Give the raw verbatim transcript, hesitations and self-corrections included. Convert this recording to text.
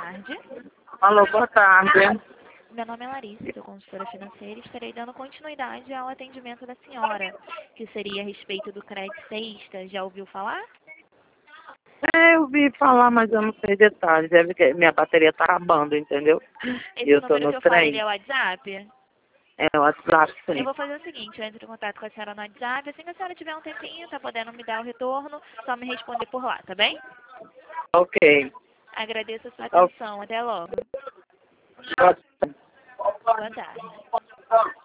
tarde. Alô, boa tarde. Meu nome é Larissa, sou consultora financeira e estarei dando continuidade ao atendimento da senhora, que seria a respeito do crédito Sexta. Já ouviu falar? É, eu ouvi falar, mas eu não sei detalhes. Deve que minha bateria tá acabando, entendeu? E Esse eu tô número no que eu falei, ele trem. é o WhatsApp? É o WhatsApp, Eu sim. vou fazer o seguinte, eu entro em contato com a senhora no WhatsApp, assim que a senhora tiver um tempinho, tá podendo me dar o retorno, só me responder por lá, tá bem? Ok. Agradeço a sua Ok. atenção, até logo. Boa tarde.